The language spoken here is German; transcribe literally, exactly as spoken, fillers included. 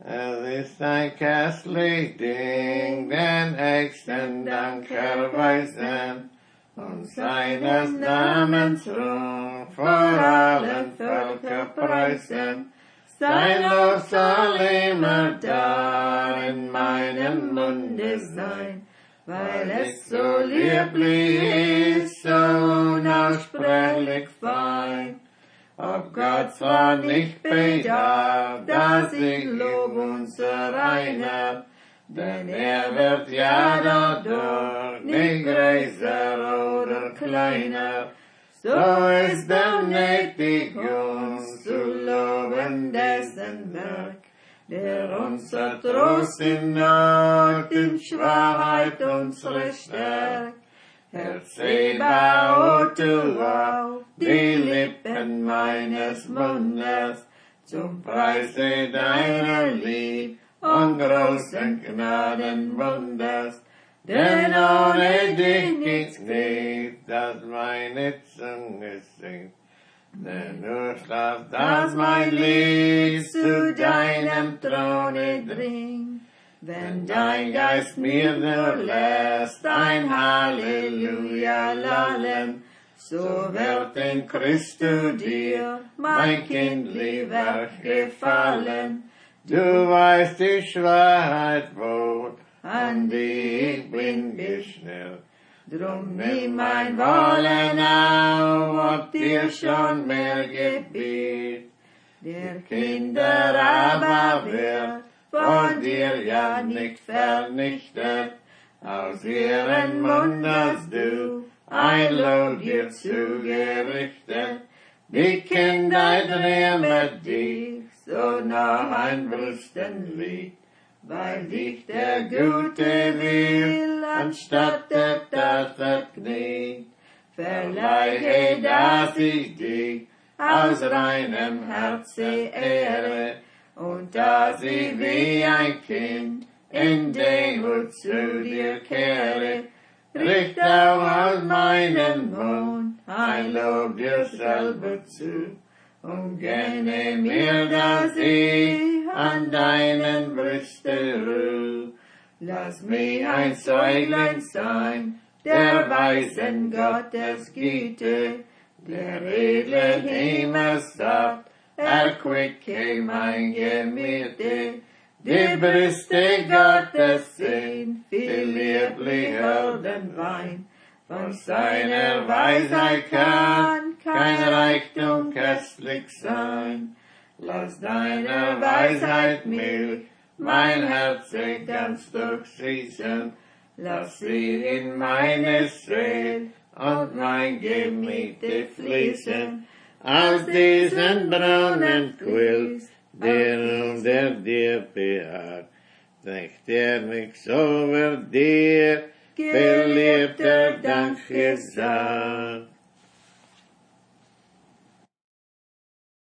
Es ist ein köstlich Ding, den höchsten Dank erweisen und seines Namens Ruhm vor allen Völkern preisen. Sein Lob soll immer da in meinem Munde sein, weil es so lieblich ist, so unaussprechlich fein. Ob Gott zwar nicht bedarf, dass ich lob unser einer, denn er wird ja dadurch nicht größer oder kleiner. So ist er nötig, uns zu loben dessen Werk, der unser Trost in Not, in Schwachheit unsere stärkt. Herr Zebaoth, du auf die Lippen meines Mundes, zum Preise deiner Lieb und großen Gnadenwunders. Denn ohne dich gibt's nicht, dass meine Zunge singt. Denn nur schlaf, dass mein Lied zu deinem Throne dringt. Wenn dein Geist mir nur lässt ein Halleluja lallen, so wird in Christo dir, mein Kind, lieber gefallen. Du weißt die Schwahrheit wohl, an die ich bin geschnellt. Drum nimm mein Wollen auf, ob dir schon mehr gebiet. Der Kinder aber wird von dir ja nicht vernichtet, aus ihren Mund hast du ein Lob dir zugerichtet. Die Kindheit rühmet dich, so noch ein Brüstenlied, weil dich der Gute will, anstattet das verkniet. Verleihe, dass ich dich aus reinem Herzen ehre, und dass ich wie ein Kind in Demut zu dir kehre. Richt auch aus meinem Mund ein Lob dir selber zu, und gönne mir, dass ich an deinen Brüsten ruh. Lass mich ein Säuglein sein, der weisen Gottes Güte, der edle Himmelssaft, erquicke mein Gemüte. Die Brüste Gottes sind viel lieblicher denn Wein. Von seiner Weisheit kann kein Reichtum köstlich sein. Lass deiner Weisheit Milch mein Herz ganz durchschießen. Lass sie in meine Seele und mein Gemüte fließen. Aus diesen Brunnen quillt, der um der dir behaart, trägt er mich so über dir, beliebter Dankgesang.